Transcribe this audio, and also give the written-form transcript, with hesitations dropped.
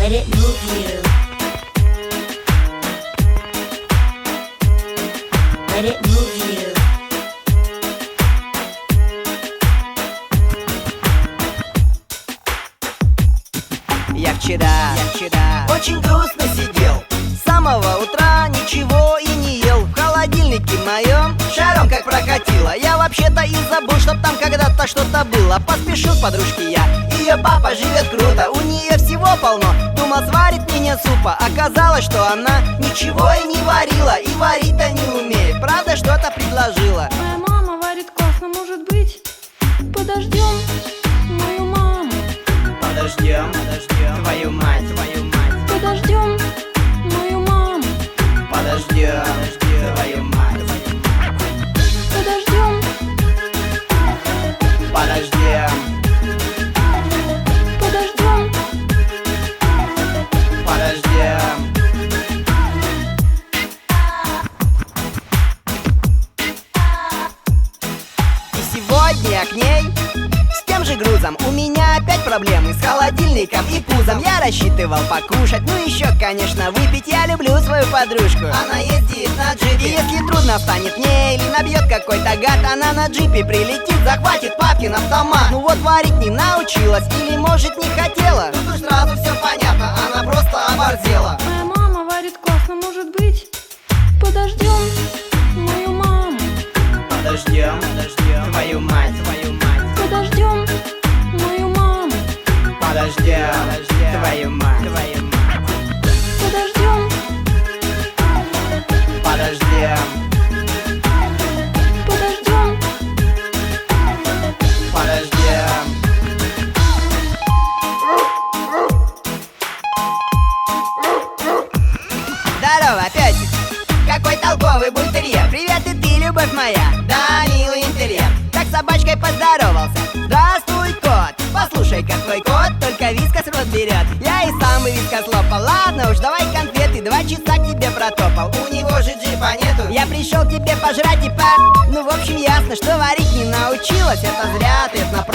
Let it move you. Let it move you. Я вчера очень грустно сидел. С самого утра ничего и не ел. В холодильнике моем шаром как прокатило. Я вообще-то и забыл, что там когда-то что-то было. Поспешил к подружке я, ее папа живет круто. У нее всего полно, думал сварит мне супа. Оказалось, что она ничего и не варила. И варить-то не умеет, правда что-то предложила. Моя мама варит классно, может быть, подождем мою маму. Подождем твою мать, Подождем мою маму. подождем твою мать, Подождем, подождем, подождем. подождем. И сегодня я к ней с тем же грузом. У меня опять проблемы с холодильником и пузом. Я рассчитывал покушать, ну еще, конечно, выпить. Я люблю свою подружку, она ездит на джипе. И если трудно станет мне или набьет какой-то гад, она на джипе прилетит, захватит папкин автомат. Ну вот варить не научилась или может не хотела. Тут уж сразу все понятно, она просто оборзела. Моя мама варит классно, может быть, подождем мою маму. Подождем твою мать, Подождем мою маму. подождем твою мать, Подождем, подождем, подождем. подождем. Здорово, песик! Какой толковый бультерьер! Привет и ты, любовь моя! Да, милый интерьер! Так с собачкой поздоровался. Здравствуй, кот! Послушай-ка, твой кот только вискас в рот берет. Я и сам бы вискас лопал. Ладно уж, давай конфеты, 2 часа к тебе протопал. У него же джипа нету. Я пришел к тебе пожрать и Ну, в общем, ясно, что варить не научилась. Это зря, ответ на